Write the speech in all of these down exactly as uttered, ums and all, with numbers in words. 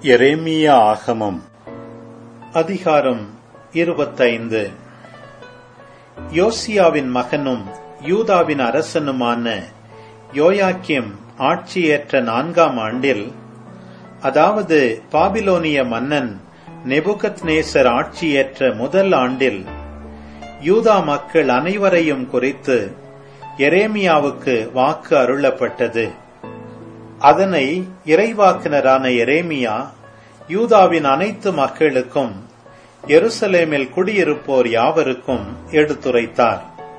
எரேமியா ஆகமம் அதிகாரம் இருபத்தைந்து. யோசியாவின் மகனும் யூதாவின் அரசனுமான யோயாக்கிம் ஆட்சியேற்ற நான்காம் ஆண்டில், அதாவது பாபிலோனிய மன்னன் நெபுகத்நேசர் ஆட்சியேற்ற முதல் ஆண்டில், யூதா மக்கள் அனைவரையும் குறித்து எரேமியாவுக்கு வாக்கு அருளப்பட்டது. அதனை இறைவாக்கினரான எரேமியா யூதாவின் அனைத்து மக்களுக்கும் எருசலேமில் குடியிருப்போர் யாவருக்கும் எடுத்துரைத்தார்.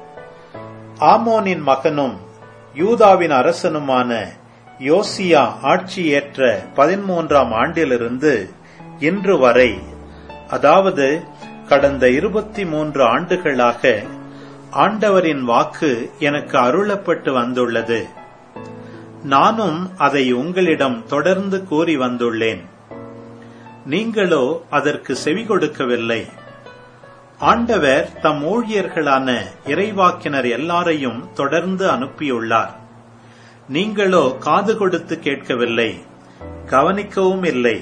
ஆமோனின் மகனும் யூதாவின் அரசனுமான யோசியா ஆட்சியேற்ற பதிமூன்றாம் ஆண்டிலிருந்து இன்று வரை, அதாவது கடந்த இருபத்தி மூன்று ஆண்டுகளாக ஆண்டவரின் வாக்கு எனக்கு அருளப்பட்டு வந்துள்ளது. நானும் அதை உங்களிடம் தொடர்ந்து கூறி வந்துள்ளேன். நீங்களோ அதற்கு செவி கொடுக்கவில்லை. ஆண்டவர் தம் ஊழியர்களான இறைவாக்கினர் எல்லாரையும் தொடர்ந்து அனுப்பியுள்ளார். நீங்களோ காது கொடுத்து கேட்கவில்லை, கவனிக்கவும் இல்லை.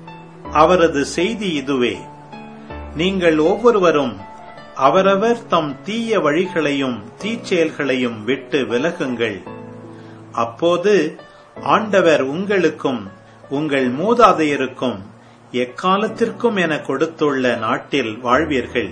அவரது செய்தி இதுவே: நீங்கள் ஒவ்வொருவரும் அவரவர் தம் தீய வழிகளையும் தீச்செயல்களையும் விட்டு விலகுங்கள். அப்போது ஆண்டவர் உங்களுக்கும் உங்கள் மூதாதையருக்கும் எக்காலத்திற்கும் என கொடுத்துள்ள நாட்டில் வாழ்வீர்கள்.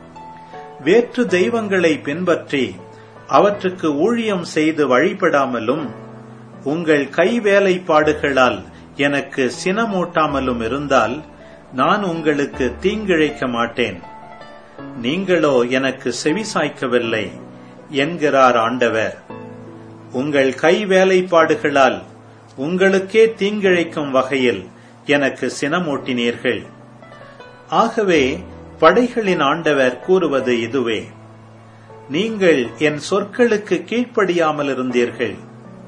வேற்று தெய்வங்களை பின்பற்றி அவற்றுக்கு ஊழியம் செய்து வழிபடாமலும் உங்கள் கைவேலைப்பாடுகளால் எனக்கு சினமூட்டாமலும் இருந்தால் நான் உங்களுக்கு தீங்கிழைக்க மாட்டேன். நீங்களோ எனக்கு செவிசாய்க்கவில்லை என்கிறார் ஆண்டவர். உங்கள் கை வேலைப்பாடுகளால் உங்களுக்கே தீங்கிழைக்கும் வகையில் எனக்கு சினமூட்டினீர்கள். ஆகவே படைகளின் ஆண்டவர் கூறுவது இதுவே: நீங்கள் என் சொற்களுக்கு கீழ்ப்படியாமல் இருந்தீர்கள்.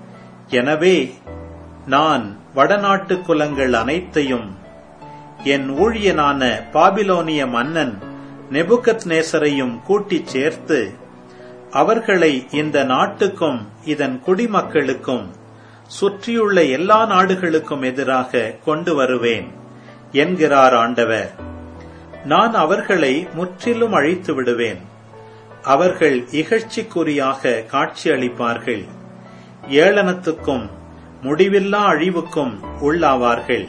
எனவே நான் வடநாட்டு குலங்கள் அனைத்தையும் என் ஊழியனான பாபிலோனிய மன்னன் நெபுகத்நேசரையும் கூட்டிச் சேர்த்து அவர்களை இந்த நாட்டுக்கும் இதன் குடிமக்களுக்கும் சுற்றியுள்ள எல்லா நாடுகளுக்கும் எதிராக கொண்டு வருவேன் என்கிறார் ஆண்டவர். நான் அவர்களை முற்றிலும் அழித்து விடுவேன். அவர்கள் இகழ்ச்சிக்குறியாக காட்சியளிப்பார்கள். ஏளனத்துக்கும் முடிவில்லா அழிவுக்கும் உள்ளாவார்கள்.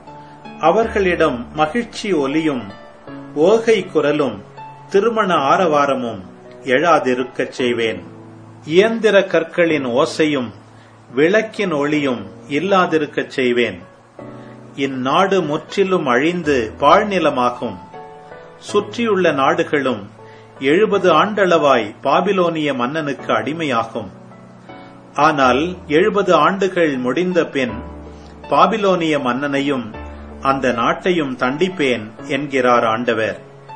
அவர்களிடம் மகிழ்ச்சி ஒலியும் ஓகை குரலும் திருமண ஆரவாரமும் எழாதிருக்கச் செய்வேன். இயந்திர கற்களின் ஓசையும் விளக்கின் ஒளியும் இல்லாதிருக்கச் செய்வேன். இந்நாடு முற்றிலும் அழிந்து பாழ்நிலமாகும். சுற்றியுள்ள நாடுகளும் எழுபது ஆண்டளவாய் பாபிலோனிய மன்னனுக்கு அடிமையாகும். ஆனால் எழுபது ஆண்டுகள் முடிந்த பின் பாபிலோனிய மன்னனையும் அந்த நாட்டையும் தண்டிப்பேன் என்கிறார் ஆண்டவர்.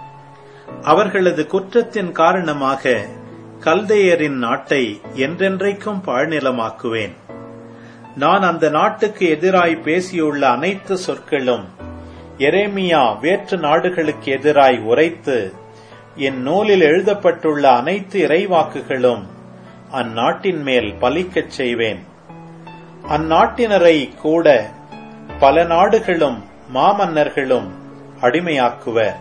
அவர்களது குற்றத்தின் காரணமாக கல்தேயரின் நாட்டை என்றென்றைக்கும் பாழ்நிலமாக்குவேன். நான் அந்த நாட்டுக்கு எதிராய் பேசியுள்ள அனைத்து சொற்களும் எரேமியா வேற்று நாடுகளுக்கு எதிராய் உரைத்து என் நூலில் எழுதப்பட்டுள்ள அனைத்து இறைவாக்குகளும் அந்நாட்டின் மேல் பலிக்கச் செய்வேன். அந்நாட்டினரை கூட பல நாடுகளும் மாமன்னர்களும் அடிமையாக்குவர்.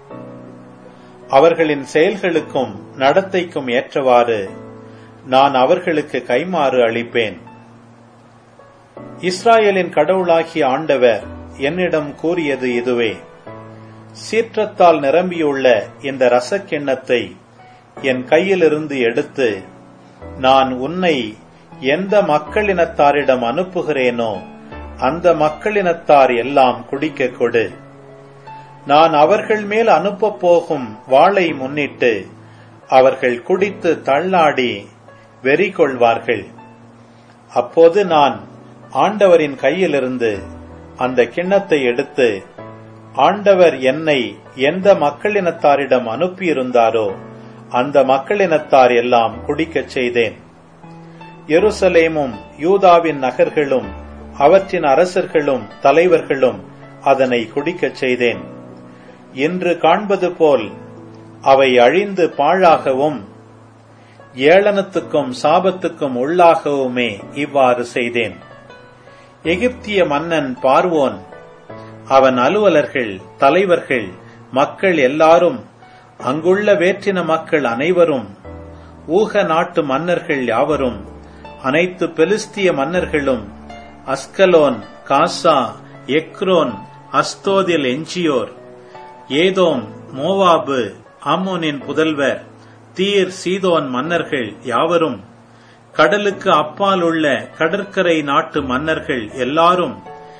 அவர்களின் செயல்களுக்கும் நடத்தைக்கும் ஏற்றவாறு நான் அவர்களுக்கு கைமாறு அளிப்பேன். இஸ்ராயேலின் கடவுளாகிய ஆண்டவர் என்னிடம் கூறியது இதுவே: சீற்றத்தால் நிரம்பியுள்ள இந்த ரசக்கிண்ணத்தை என் கையிலிருந்து எடுத்து நான் உன்னை எந்த மக்களினத்தாரிடம் அனுப்புகிறேனோ அந்த மக்களினத்தார் எல்லாம் குடிக்க கொடு. நான் அவர்கள் மேல் அனுப்பப் போகும் வாளை முன்னிட்டு அவர்கள் குடித்து தள்ளாடி வெறி கொள்வார்கள். அப்போது நான் ஆண்டவரின் கையிலிருந்து அந்த கிண்ணத்தை எடுத்து ஆண்டவர் என்னை எந்த மக்களினத்தாரிடம் அனுப்பியிருந்தாரோ அந்த மக்களினத்தார் எல்லாம் குடிக்கச் செய்தேன். எருசலேமும் யூதாவின் நகர்களும் அவற்றின் அரசர்களும் தலைவர்களும் அதனை குடிக்கச் செய்தேன். இன்று காண்பது போல் அவை அழிந்து பாழாகவும் ஏளனத்துக்கும் சாபத்துக்கும் உள்ளாகவுமே இவ்வாறு செய்தேன். எகிப்திய மன்னன் பார்வோன் அவன் அலுவலர்கள், தலைவர்கள், மக்கள் எல்லாரும், அங்குள்ள வேற்றின மக்கள் அனைவரும், ஊக நாட்டு மன்னர்கள் யாவரும், அனைத்து பெலிஸ்திய மன்னர்களும், அஸ்கலோன், காசா, எக்ரோன், அஸ்தோதில் எஞ்சியோர், ஏதோம், மோவாபு, ஆமோனின் புதல்வர், தீர், சீதோன் மன்னர்கள் யாவரும், கடலுக்கு அப்பால் உள்ள கடற்கரை நாட்டு மன்னர்கள் எல்லாரும்,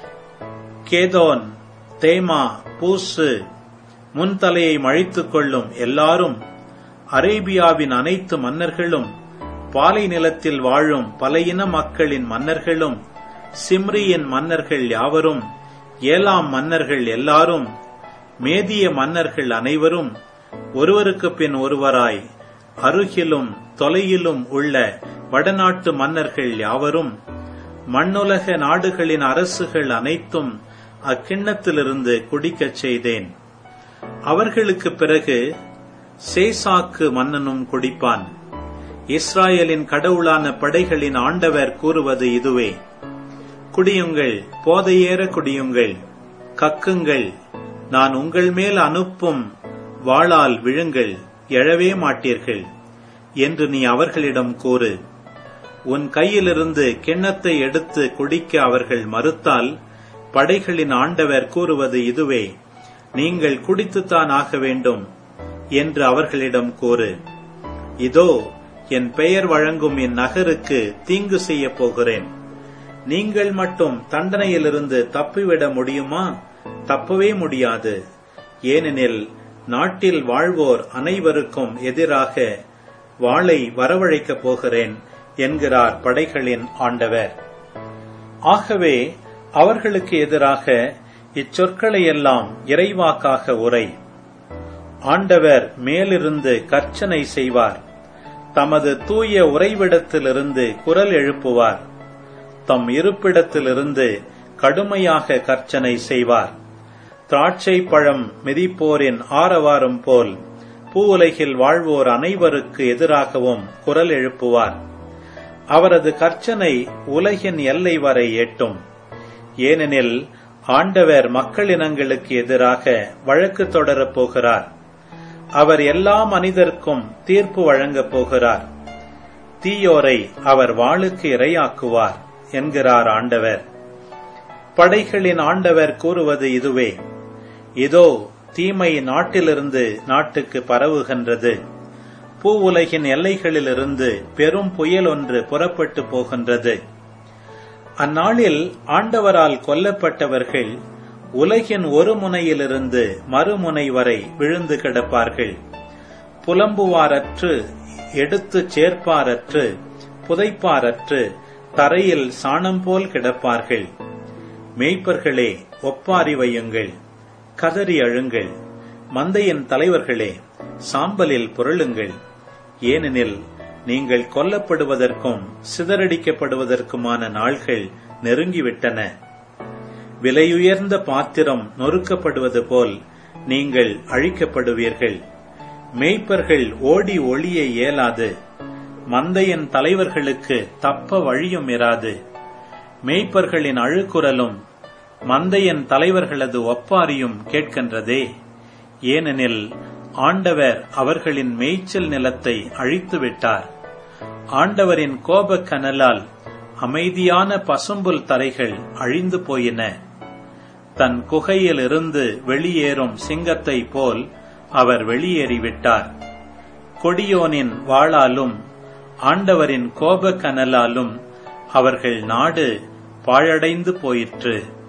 கேதோன், தேமா, பூசு, முன்தலையை மழித்துக் கொள்ளும் எல்லாரும், அரேபியாவின் அனைத்து மன்னர்களும், பாலை நிலத்தில் வாழும் பல இன மக்களின் மன்னர்களும், சிம்ரியின் மன்னர்கள் யாவரும், ஏலாம் மன்னர்கள் எல்லாரும், மேதிய மன்னர்கள் அனைவரும், ஒருவருக்கு பின் ஒருவராய் அருகிலும் தொலையிலும் உள்ள வடநாட்டு மன்னர்கள் யாவரும், மண்ணுலக நாடுகளின் அரசுகள் அனைத்தும் அக்கிண்ணத்திலிருந்து குடிக்கச் செய்தேன். அவர்களுக்கு பிறகு சேசாக்கு மன்னனும் குடிப்பான். இஸ்ராயலின் கடவுளான படைகளின் ஆண்டவர் கூறுவது இதுவே: குடியுங்கள், போதையேற குடியுங்கள், கக்குங்கள், நான் உங்கள் மேல் அனுப்பும் வாளால் விழுங்கள், எழவே மாட்டீர்கள் என்று நீ அவர்களிடம் கூறு. உன் கையிலிருந்து கிண்ணத்தை எடுத்து குடிக்க அவர்கள் மறுத்தால், படைகளின் ஆண்டவர் கூறுவது இதுவே: நீங்கள் குடித்துத்தான் ஆக வேண்டும் என்று அவர்களிடம் கூறு. இதோ, என் பெயர் வழங்கும் என் நகருக்கு தீங்கு செய்ய போகிறேன். நீங்கள் மட்டும் தண்டனையிலிருந்து தப்பிவிட முடியுமா? தப்பவே முடியாது. ஏனெனில் நாட்டில் வாழ்வோர் அனைவருக்கும் எதிராக வாளை வரவழைக்கப் போகிறேன் என்கிறார் படைகளின் ஆண்டவர். ஆகவே அவர்களுக்கு எதிராக இச்சொற்களை எல்லாம் இறைவாக்காக உரை. ஆண்டவர் மேலிருந்து கர்ச்சனை செய்வார். தமது தூய உறைவிடத்திலிருந்து குரல் எழுப்புவார். தம் இருப்பிடத்திலிருந்து கடுமையாக கர்ச்சனை செய்வார். திராட்சை பழம் மிதிப்போரின் ஆரவாரம் போல் பூவுலகில் வாழ்வோர் அனைவருக்கு எதிராகவும் குரல் எழுப்புவார். அவரது கர்ச்சனை உலகின் எல்லை வரை எட்டும். ஏனெனில் ஆண்டவர் மக்களினங்களுக்கு எதிராக வழக்கு தொடரப் போகிறார். அவர் எல்லா மனிதர்க்கும் தீர்ப்பு வழங்கப் போகிறார். தீயோரை அவர் வாளுக்கு இரையாக்குவார் என்கிறார் ஆண்டவர். படைகளின் ஆண்டவர் கூறுவது இதுவே: இதோ, தீமை நாட்டிலிருந்து நாட்டுக்கு பரவுகின்றது. பூ உலகின் எல்லைகளிலிருந்து பெரும் புயல் ஒன்று புறப்பட்டு போகின்றது. அந்நாளில் ஆண்டவரால் கொல்லப்பட்டவர்கள் உலகின் ஒரு முனையிலிருந்து மறுமுனை வரை விழுந்து கிடப்பார்கள். புலம்புவாரற்று, எடுத்துச் சேர்ப்பாரற்று, புதைப்பாரற்று தரையில் சாணம் போல் கிடப்பார்கள். மேய்ப்பர்களே, ஒப்பாரி வையுங்கள், கதறி அழுங்கள். மந்தையின் தலைவர்களே, சாம்பலில் புரளுங்கள். ஏனெனில் நீங்கள் கொல்லப்படுவதற்கும் சிதறடிக்கப்படுவதற்குமான நாள்கள் நெருங்கிவிட்டன. விலையுயர்ந்த பாத்திரம் நொறுக்கப்படுவது போல் நீங்கள் அழிக்கப்படுவீர்கள். மேய்ப்பர்கள் ஓடி ஒளிய இயலாது. மந்தையின் தலைவர்களுக்கு தப்ப வழியும் இராது. மேய்ப்பர்களின் அழுக்குரலும் மந்தையின் தலைவர்களது ஒப்பாரியும் கேட்கின்றதே. ஏனெனில் ஆண்டவர் அவர்களின் மேய்ச்சல் நிலத்தை அழித்துவிட்டார். ஆண்டவரின் கோபக் கனலால் அமைதியான பசும்புல் தரைகள் அழிந்து போயின. தன் குகையில் இருந்து வெளியேறும் சிங்கத்தை போல் அவர் வெளியேறிவிட்டார். கொடியோனின் வாளாலும் ஆண்டவரின் கோபக் கனலாலும் அவர்கள் நாடு பாழடைந்து போயிற்று.